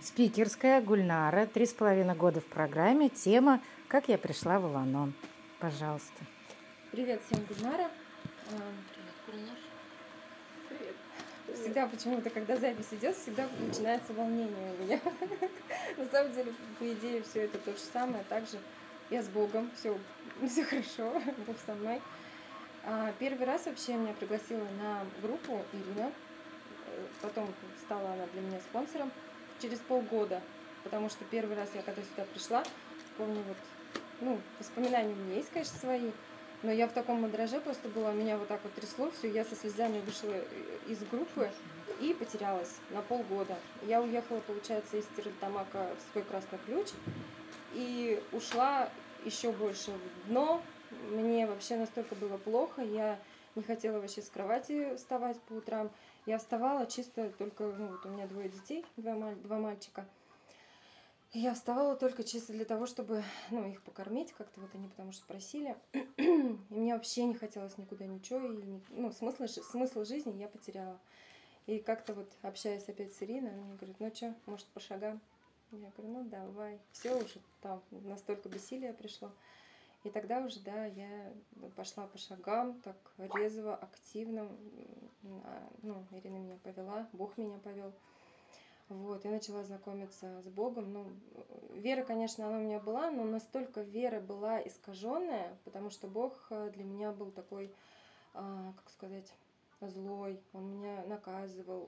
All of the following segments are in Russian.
Спикерская Гульнара, 3,5 года в программе. Тема «Как я пришла в Аланон». Пожалуйста. Привет всем, Гульнара. Привет, Гульнар. Привет. Всегда почему-то, когда запись идет, всегда начинается волнение у меня. На самом деле, по идее, все это то же самое. Также я с Богом, все хорошо, Бог со мной. Первый раз вообще меня пригласила на группу Ирина. Потом стала она для меня спонсором через полгода. Потому что первый раз я когда сюда пришла, помню, воспоминания у меня есть, конечно, свои. Но я в таком мандраже просто была, меня вот так вот трясло, все, я со слезами вышла из группы и потерялась на полгода. Я уехала, получается, из Стерлитамака в свой Красный Ключ и ушла еще больше в дно. Мне вообще настолько было плохо, я не хотела вообще с кровати вставать по утрам. Я вставала чисто только, вот у меня 2 детей, 2 мальчика. И я вставала только чисто для того, чтобы их покормить как-то, вот они потому что просили. И мне вообще не хотелось никуда ничего, и смысл жизни я потеряла. И как-то вот общаясь опять с Ириной, она мне говорит: ну что, может, по шагам? Я говорю: ну давай. Все уже там настолько бессилие пришло. И тогда уже, да, я пошла по шагам, так резво, активно. Ирина меня повела, Бог меня повел. Вот, я начала знакомиться с Богом. Вера, конечно, она у меня была, но настолько вера была искаженная, потому что Бог для меня был такой, как сказать, злой. Он меня наказывал,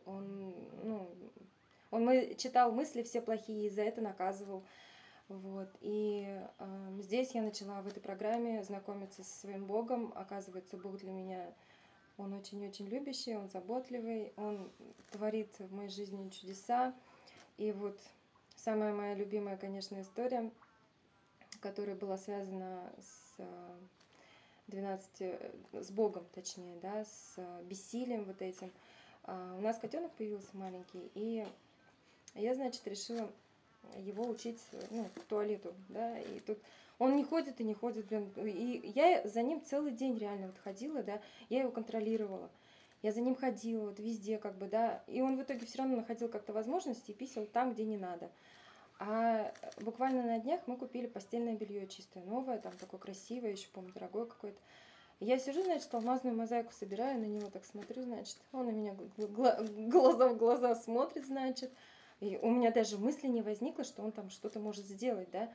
он читал мысли все плохие, и за это наказывал. Вот. И здесь я начала в этой программе знакомиться со своим Богом. Оказывается, Бог для меня, он очень-очень любящий, он заботливый, он творит в моей жизни чудеса. И вот самая моя любимая, конечно, история, которая была связана с Богом, точнее, да, с бессилием вот этим. У нас котенок появился маленький, и я, значит, решила его учить, к туалету, да, и тут он не ходит и не ходит, и я за ним целый день реально вот ходила, да, я его контролировала, я за ним ходила вот везде, как бы, да, и он в итоге все равно находил как-то возможности и писал там, где не надо. А буквально на днях мы купили постельное белье чистое, новое, там такое красивое, еще, по-моему, дорогое какое-то. Я сижу, значит, алмазную мозаику собираю, на него так смотрю, значит, он на меня глаза в глаза смотрит, значит. И у меня даже мысли не возникло, что он там что-то может сделать, да.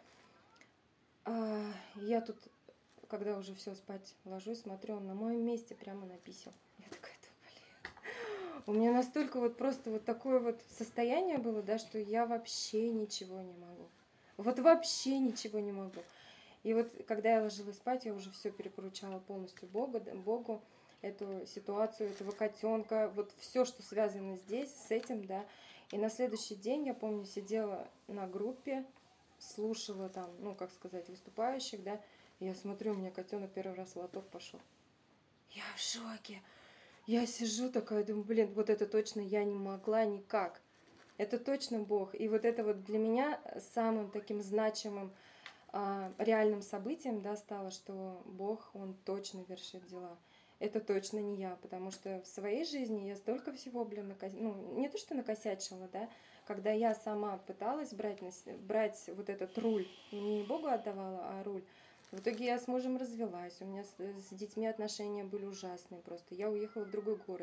Я тут, когда уже все спать ложусь, смотрю, он на моем месте прямо написал. Я такая: блин. У меня настолько вот просто вот такое вот состояние было, да, что я вообще ничего не могу. Вот вообще ничего не могу. И вот когда я ложилась спать, я уже все перепоручала полностью Богу, эту ситуацию, этого котенка, вот все, что связано здесь, с этим, да. И на следующий день, я помню, сидела на группе, слушала там, как сказать, выступающих, да. И я смотрю, у меня котенок первый раз в лоток пошел. Я в шоке. Я сижу такая, думаю: блин, вот это точно я не могла никак. Это точно Бог. И вот это вот для меня самым таким значимым реальным событием, да, стало, что Бог, Он точно вершит дела. Это точно не я, потому что в своей жизни я столько всего, блин, не то что накосячила, да, когда я сама пыталась брать вот этот руль, не Богу отдавала, а руль. В итоге я с мужем развелась, у меня с детьми отношения были ужасные просто. Я уехала в другой город.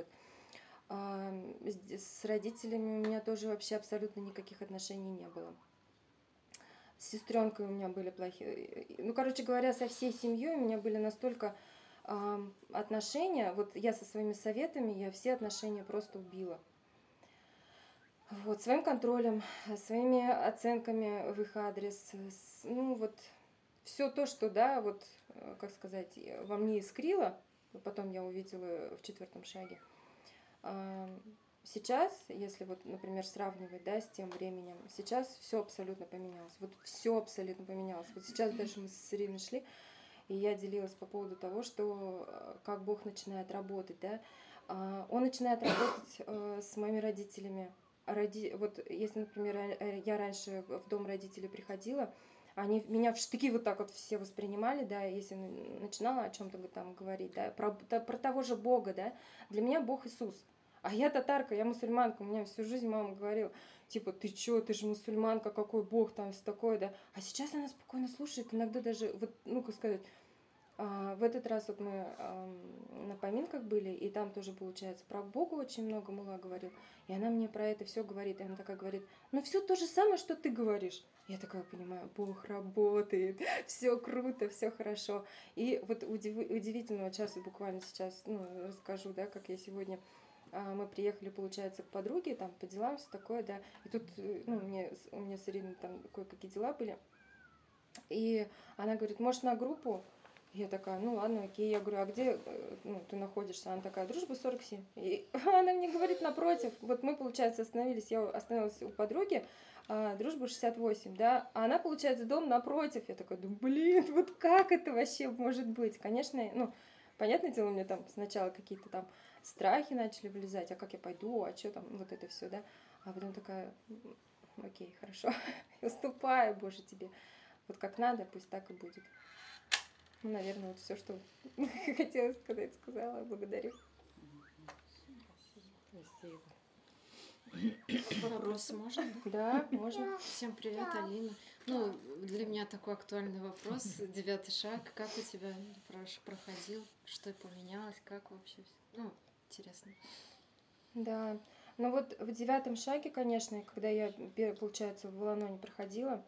С родителями у меня тоже вообще абсолютно никаких отношений не было. С сестренкой у меня были плохие. Короче говоря, со всей семьей у меня были настолько отношения. Вот я со своими советами, я все отношения просто убила. Вот, своим контролем, своими оценками в их адрес. Все то, что, да, вот, как сказать, во мне искрило, потом я увидела в 4 шаге. Сейчас, если вот, например, сравнивать, да, с тем временем, сейчас все абсолютно поменялось. Вот все абсолютно поменялось. Вот сейчас даже мы с Ириной шли, и я делилась по поводу того, что как Бог начинает работать, да. Он начинает работать с моими родителями. Вот если, например, я раньше в дом родителей приходила, они меня в штыки вот так вот все воспринимали, да, если начинала о чем-то там говорить, да, про того же Бога, да. Для меня Бог Иисус. А я татарка, я мусульманка, у меня всю жизнь мама говорила: типа, ты чё, ты же мусульманка, какой Бог там, все такое, да. А сейчас она спокойно слушает, иногда даже, вот, ну, как сказать, в этот раз вот мы на поминках были, и там тоже, получается, про Бога очень много Мула говорил, и она мне про это все говорит, и она такая говорит, ну, все то же самое, что ты говоришь. Я такая понимаю, Бог работает, все круто, все хорошо. И вот удивительно, вот сейчас буквально сейчас, ну, расскажу, да, как я сегодня мы приехали, получается, к подруге, там, по делам, все такое, да, и тут, ну, у меня с Ириной там кое-какие дела были, и она говорит, может, на группу? Я такая, ну ладно, окей. Я говорю, а где ну, ты находишься? Она такая, Дружба 47. И она мне говорит напротив. Вот мы, получается, остановились, я остановилась у подруги, Дружба 68, да, а она, получается, дом напротив. Я такая, да блин, вот как это вообще может быть? Конечно, ну, понятное дело, у меня там сначала какие-то там страхи начали вылезать, а как я пойду, а что там, вот это все, да. А потом такая, окей, хорошо, уступаю, Боже, тебе. Вот как надо, пусть так и будет. Ну, наверное, вот все, что хотела сказать, сказала. Благодарю. Спасибо. Вопрос можно? Да, можно. Всем привет, Алина. Ну, для меня такой актуальный вопрос. 9 шаг. Как у тебя проходил? Что поменялось? Как вообще? Ну, интересно. Да. Ну вот в 9 шаге, конечно, когда я, получается, в Ланоне проходила,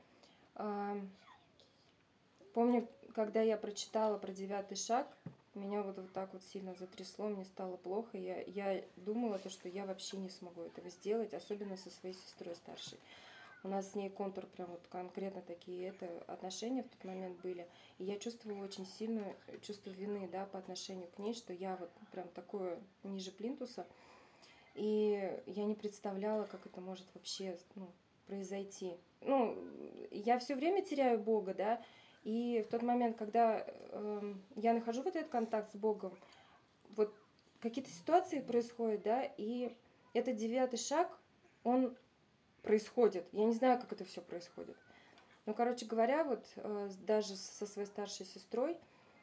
помню, когда я прочитала про 9 шаг, меня вот так вот сильно затрясло, мне стало плохо. Я думала, то, что я вообще не смогу этого сделать, особенно со своей сестрой старшей. У нас с ней контур прям вот конкретно такие отношения в тот момент были. И я чувствовала очень сильное чувство вины, да, по отношению к ней, что я вот прям такое ниже плинтуса. И я не представляла, как это может вообще, ну, произойти. Ну, я все время теряю Бога, да, и в тот момент, когда я нахожу вот этот контакт с Богом, вот какие-то ситуации происходят, да, и этот 9 шаг, он происходит. Я не знаю, как это все происходит. Но, короче говоря, вот даже со своей старшей сестрой,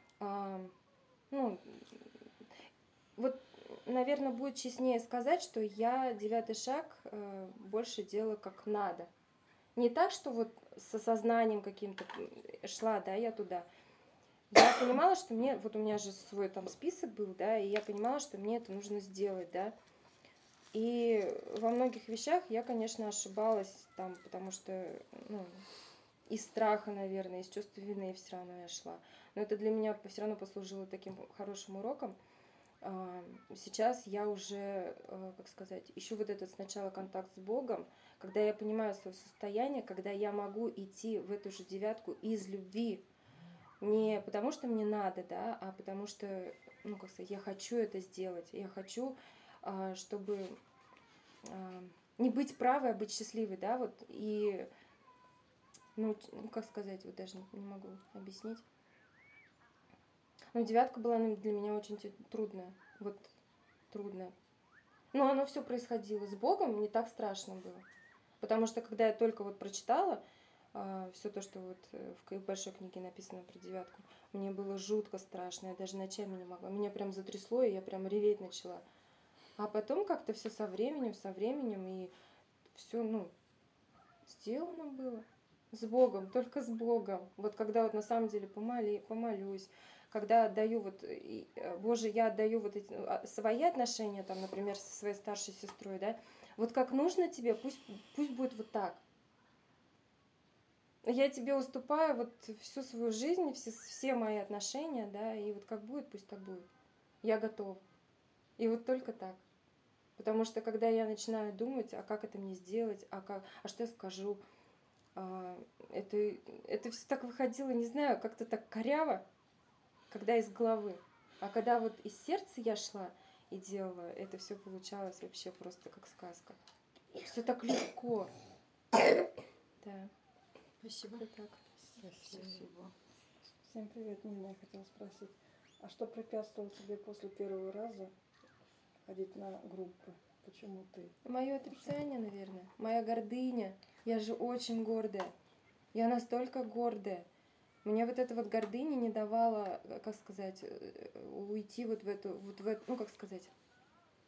ну, вот, наверное, будет честнее сказать, что я 9 шаг больше делаю как надо. Не так, что вот с осознанием каким-то шла, да, я туда. Я понимала, что мне, вот у меня же свой там список был, да, и я понимала, что мне это нужно сделать, да. И во многих вещах я, конечно, ошибалась там, потому что, ну, из страха, наверное, из чувства вины все равно я шла. Но это для меня все равно послужило таким хорошим уроком. Сейчас я уже, как сказать, ищу вот этот сначала контакт с Богом, когда я понимаю свое состояние, когда я могу идти в эту же 9 из любви, не потому что мне надо, да, а потому что, ну, как сказать, я хочу это сделать, я хочу, чтобы не быть правой, а быть счастливой, да, вот, и, ну, как сказать, вот даже не могу объяснить. Ну, 9 была для меня очень трудная, вот, трудная. Но оно все происходило с Богом, не так страшно было. Потому что, когда я только вот прочитала все то, что вот в большой книге написано про 9, мне было жутко страшно, я даже ночами не могла. Меня прям затрясло, и я прям реветь начала. А потом как-то все со временем, и все, ну, сделано было. С Богом, только с Богом. Вот когда вот на самом деле помолюсь, когда отдаю вот, Боже, я отдаю вот эти свои отношения, там, например, со своей старшей сестрой, да, вот как нужно тебе, пусть будет вот так. Я тебе уступаю вот всю свою жизнь, все мои отношения, да, и вот как будет, пусть так будет. Я готова. И вот только так. Потому что когда я начинаю думать, а как это мне сделать, а что я скажу, это все так выходило, не знаю, как-то так коряво, когда из головы. А когда вот из сердца я шла и делала, это все получалось вообще просто как сказка. Все так легко. Да. Спасибо. Вот так. Спасибо. Всем привет, Нина. Я хотела спросить, а что препятствовало тебе после первого раза ходить на группы? Почему ты? Мое отрицание, наверное. Моя гордыня. Я же очень гордая. Я настолько гордая. Мне вот эта вот гордыня не давала, как сказать, уйти вот в эту, ну как сказать,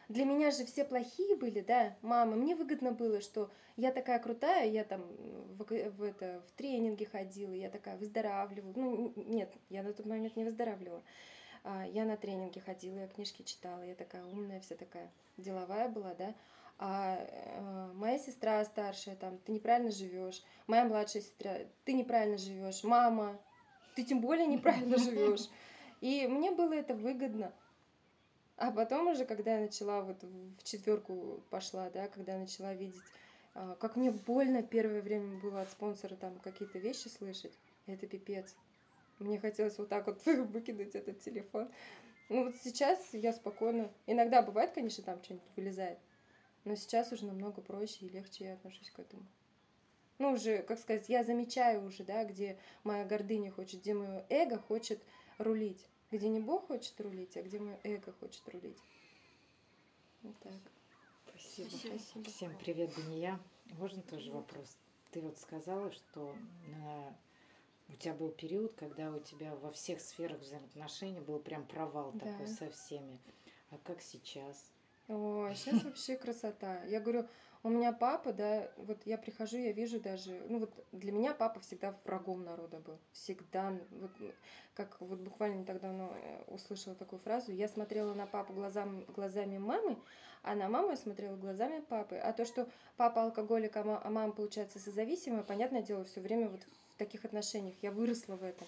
Для меня же все плохие были, да, мама. Мне выгодно было, что я такая крутая, я там в тренинги ходила, я такая выздоравливала. Ну, нет, я на тот момент не выздоравливала. Я на тренинги ходила, я книжки читала, я такая умная, вся такая деловая была, да. Моя сестра старшая, там, ты неправильно живешь. Моя младшая сестра, ты неправильно живешь. Мама, ты тем более неправильно живешь. И мне было это выгодно. А потом уже, когда я начала, вот в 4 пошла, да, когда я начала видеть, как мне больно первое время было от спонсора там какие-то вещи слышать, это пипец. Мне хотелось вот так вот выкинуть этот телефон. Ну вот сейчас я спокойно, иногда бывает, конечно, там что-нибудь вылезает, но сейчас уже намного проще и легче я отношусь к этому. Ну, уже, как сказать, я замечаю уже, да, где моя гордыня хочет, где мое эго хочет рулить. Где не Бог хочет рулить, а где мое эго хочет рулить. Вот так. Спасибо. Спасибо. Всем привет, Дания. Можно тоже вопрос? Ты вот сказала, что у тебя был период, когда у тебя во всех сферах взаимоотношений был прям провал Да. такой со всеми. А как сейчас? О, сейчас вообще красота. Я говорю, у меня папа, да, вот я прихожу, я вижу даже, ну вот для меня папа всегда врагом народа был. Всегда, вот как вот буквально не так давно услышала такую фразу, я смотрела на папу глазами мамы, а на маму я смотрела глазами папы. А то, что папа алкоголик, а мама, получается, созависимая, понятное дело, все время вот в таких отношениях. Я выросла в этом.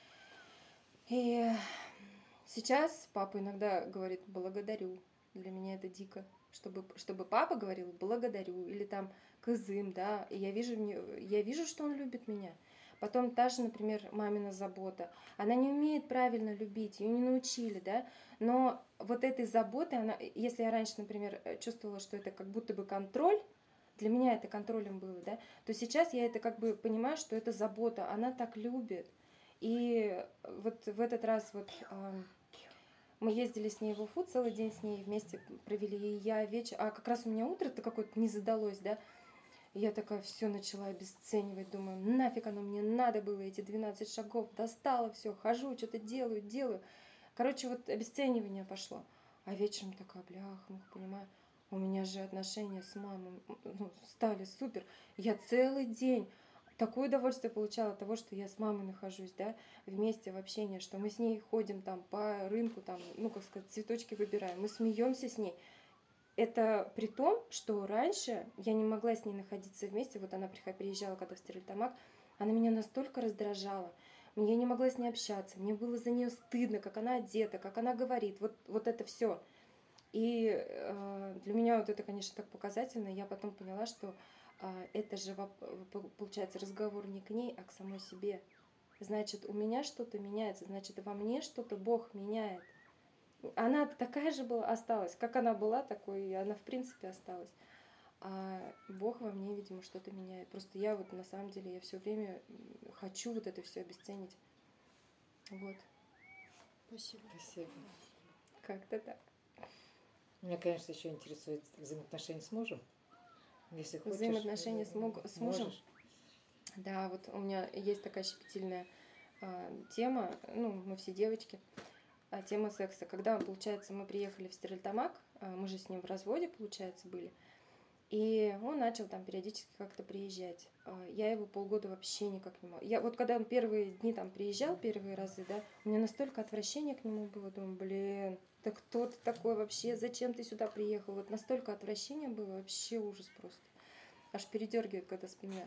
И сейчас папа иногда говорит «благодарю». Для меня это дико. Чтобы папа говорил «благодарю» или там «кызым», да, и я вижу, что он любит меня. Потом та же, например, мамина забота. Она не умеет правильно любить, ее не научили, да, но вот этой заботы, если я раньше, например, чувствовала, что это как будто бы контроль, для меня это контролем было, да, то сейчас я это как бы понимаю, что это забота, она так любит. И вот в этот раз вот мы ездили с ней в Уфу, целый день с ней вместе провели, и я вечер, а как раз у меня утро-то какое-то не задалось, да, и я такая все начала обесценивать, думаю, нафиг оно мне надо было, эти 12 шагов, достала все, хожу, что-то делаю. Короче, вот обесценивание пошло. А вечером такая, бляха, понимаю, у меня же отношения с мамой стали супер. Я целый день такое удовольствие получала от того, что я с мамой нахожусь, да, вместе в общении, что мы с ней ходим там по рынку, там, ну, как сказать, цветочки выбираем, мы смеемся с ней. Это при том, что раньше я не могла с ней находиться вместе, вот она приезжала, когда в Стерлитамак, она меня настолько раздражала, я не могла с ней общаться, мне было за нее стыдно, как она одета, как она говорит, вот это все. И для меня вот это, конечно, так показательно, я потом поняла, что это же, получается, разговор не к ней, а к самой себе. Значит, у меня что-то меняется, значит, во мне что-то Бог меняет. Она такая же была, осталась, как она была, такой и она в принципе осталась. А Бог во мне, видимо, что-то меняет. Просто я вот на самом деле, я все время хочу вот это все обесценить. Вот. Спасибо. Спасибо. Как-то так. Меня, конечно, еще интересует взаимоотношения с мужем. Если хочешь. Взаимоотношения с мужем. Можешь. Да, вот у меня есть такая щепетильная тема, ну, мы все девочки, тема секса. Когда, получается, мы приехали в Стерлитамак, мы же с ним в разводе, получается, были, и он начал там периодически как-то приезжать. Я его полгода вообще никак не могла. Я вот когда он первые дни там приезжал, первые разы, да, у меня настолько отвращения к нему было, думаю, блин, да кто ты такой вообще, зачем ты сюда приехал? Вот настолько отвращения было, вообще ужас просто. Аж передергивает, когда вспоминаю.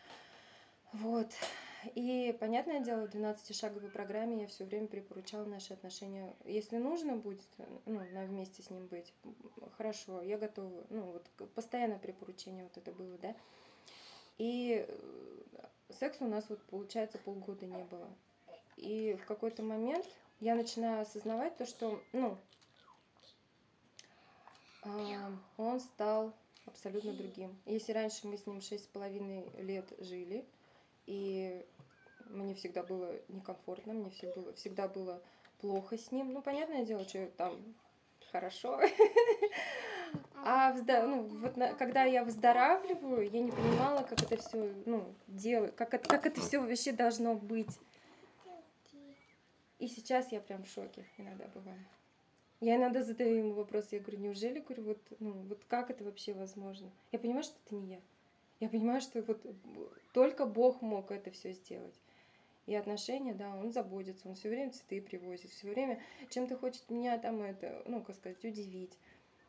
Вот. И, понятное дело, в 12-шаговой программе я все время припоручала наши отношения. Если нужно будет, ну, нам вместе с ним быть, хорошо, я готова. Ну, вот постоянное припоручение вот это было, да. И секса у нас, вот, получается, полгода не было. И в какой-то момент я начинаю осознавать то, что, ну, он стал абсолютно другим. Если раньше мы с ним 6,5 лет жили, и мне всегда было некомфортно, мне всегда было плохо с ним. Ну, понятное дело, что там хорошо. А когда я выздоравливаю, я не понимала, как это все делать, как это все вообще должно быть. И сейчас я прям в шоке иногда бываю. Я иногда задаю ему вопрос, я говорю, неужели, говорю, вот, ну, вот как это вообще возможно? Я понимаю, что это не я. Я понимаю, что вот только Бог мог это все сделать. И отношения, да, он заботится, он все время цветы привозит, все время чем-то хочет меня там это, ну, как сказать, удивить.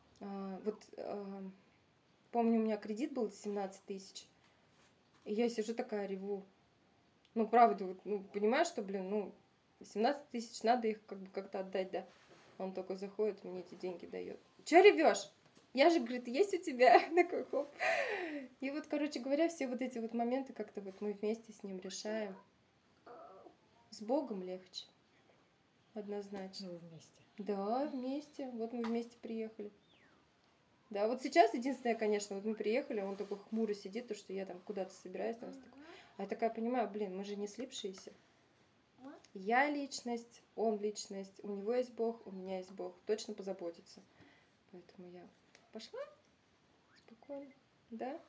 Помню, у меня кредит был 17 тысяч, и я сижу такая реву. Ну, правда, вот, ну, понимаю, что, блин, ну, 17 тысяч, надо их как бы как-то отдать, да. Он только заходит, мне эти деньги дает. Че ревешь? Я же, говорит, есть у тебя? Такой хоп. И вот, короче говоря, все вот эти вот моменты как-то вот мы вместе с ним решаем. С Богом легче. Однозначно. Ну, вместе. Да, вместе. Вот мы вместе приехали. Да, вот сейчас единственное, конечно, вот мы приехали, он такой хмуро сидит, то, что я там куда-то собираюсь. Там, а я такая понимаю, блин, мы же не слипшиеся. Я личность, он личность, у него есть Бог, у меня есть Бог. Точно позаботится. Поэтому я пошла спокойно. Да?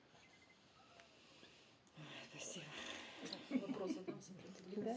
Спасибо. Вопрос задам себе. Да.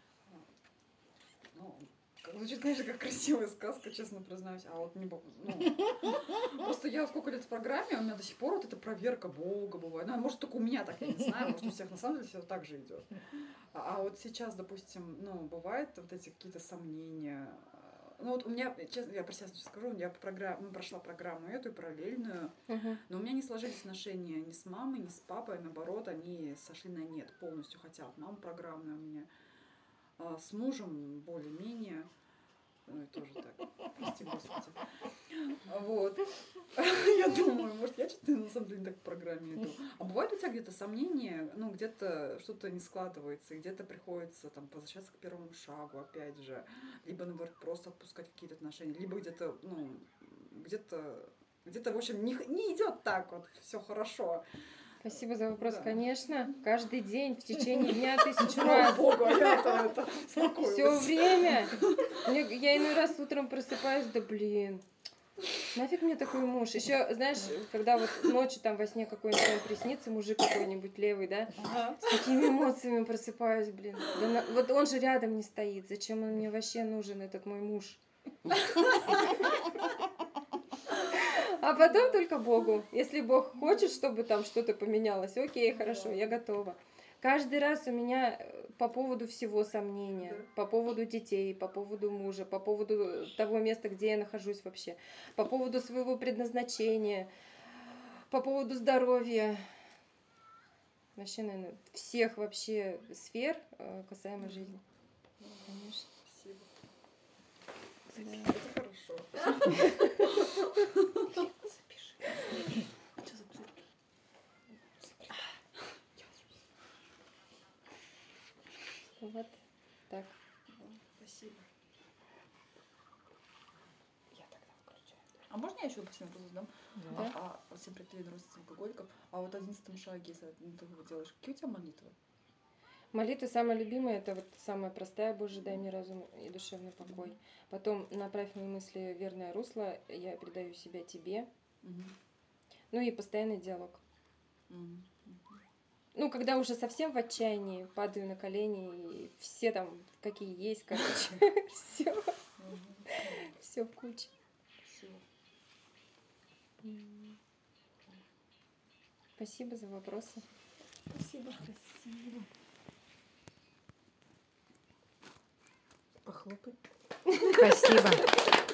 Ну, звучит, конечно, как красивая сказка, честно признаюсь. А вот не ну, просто я сколько лет в программе, у меня до сих пор вот эта проверка Бога бывает. Ну, может, только у меня так, я не знаю, может, у всех на самом деле все так же идет. А вот сейчас, допустим, ну, бывают вот эти какие-то сомнения. Ну, вот у меня, честно, я про себя сейчас скажу, я прошла программу эту и параллельную, но у меня не сложились отношения ни с мамой, ни с папой, наоборот, они сошли на нет полностью, хотя вот мама программная у меня. С мужем более-менее, ну и тоже так, прости господи. Вот. Я думаю, может, я что-то на самом деле так в программе иду. А бывают у тебя где-то сомнения, ну, где-то что-то не складывается, и где-то приходится там возвращаться к первому шагу, опять же, либо, наоборот, просто отпускать какие-то отношения, либо где-то, ну, где-то, в общем, не идет так вот, все хорошо. Спасибо за вопрос, да. Конечно. Каждый день, в течение дня 1000 раз. Слава Богу, я-то успокоилась. Все время. Я иной раз утром просыпаюсь, да блин, нафиг мне такой муж. Еще, знаешь, когда вот ночью там во сне какой-нибудь он приснится, мужик какой-нибудь левый, да, с такими эмоциями просыпаюсь, блин. Да вот он же рядом не стоит. Зачем он мне вообще нужен, этот мой муж? А потом только Богу. Если Бог хочет, чтобы там что-то поменялось, окей, хорошо, я готова. Каждый раз у меня по поводу всего сомнения, по поводу детей, по поводу мужа, по поводу того места, где я нахожусь вообще, по поводу своего предназначения, по поводу здоровья. Вообще, наверное, всех вообще сфер касаемо жизни. Конечно. Спасибо. Да. Это хорошо. Вот так. Спасибо. Я тогда включаю. А можно я еще один вопрос задам? Да. Всем привет, родственников алкоголиков. А вот 11 шаге, если ты его делаешь, какие у тебя молитвы? Молитва самая любимая, это вот самая простая: Боже, дай мне разум и душевный покой. Потом направь мои мысли в верное русло, я предаю себя тебе. Ну и постоянный диалог. Ну, когда уже совсем в отчаянии, падаю на колени, и все там, какие есть, короче, все в куче. Спасибо за вопросы. Спасибо. Похлопай. Спасибо.